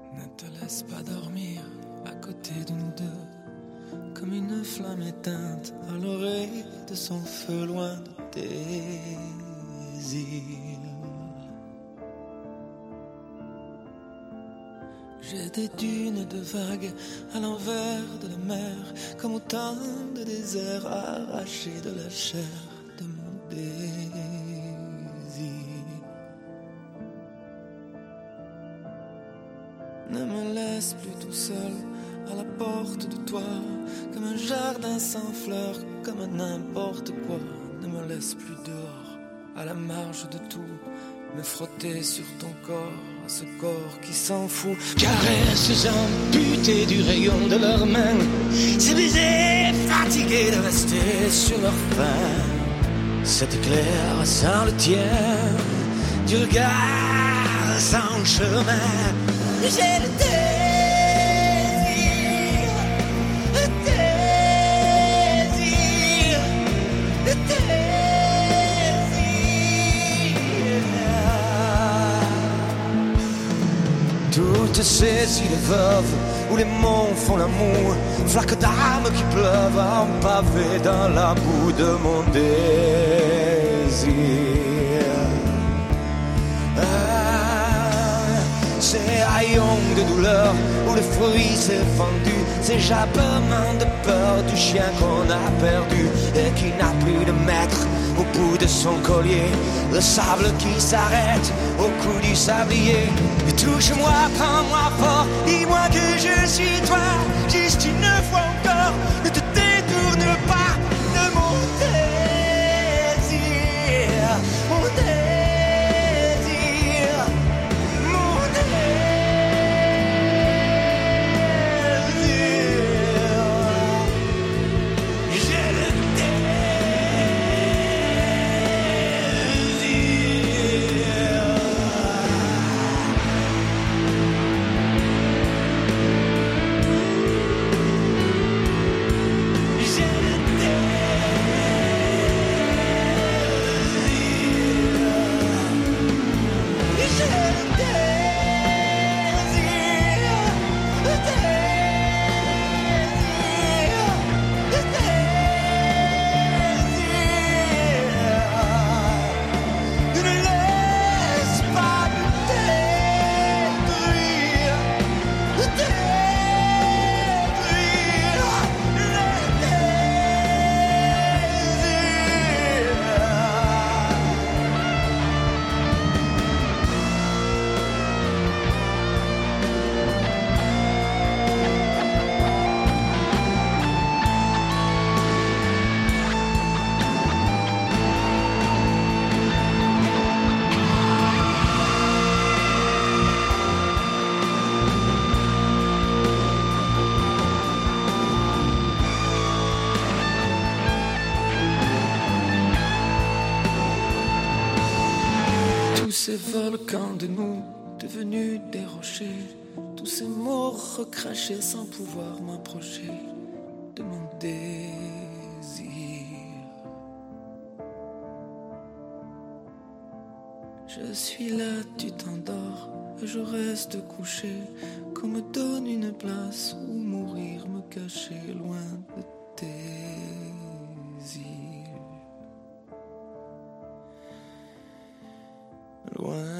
Ne te laisse pas dormir à côté de nous deux, comme une flamme éteinte à l'oreille de son feu loin de tes îles. J'ai des dunes de vagues à l'envers de la mer, comme autant de déserts arrachés de la chair de mon désir. Ne me laisse plus tout seul à la porte de toi, comme un jardin sans fleurs, comme un n'importe quoi. Ne me laisse plus dehors, à la marge de tout, me frotter sur ton corps, à ce corps qui s'en fout. Caresses amputées du rayon de leurs mains, ces baisers fatigués de rester sur leur faim. Cet éclair sans le tien, du regard sans chemin. J'ai le désir, le désir, le désir. Toutes ces îles veuves où les monts font l'amour, flaques d'âme qui pleuvent en pavé dans la boue de mon désir. Ces haillons de douleur où le fruit s'est fendu, ces jappements de peur du chien qu'on a perdu et qui n'a plus de maître au bout de son collier. Le sable qui s'arrête au cou du sablier. Et touche-moi, prends-moi fort, dis-moi que je suis toi, juste une fois encore. Ne te détourne pas de mon désir, mon désir. Ces volcans de nous, devenus des rochers, tous ces mots recrachés sans pouvoir m'approcher de mon désir. Je suis là, tu t'endors, et je reste couché, qu'on me donne une place où mourir, me cacher loin de tes îles. Loin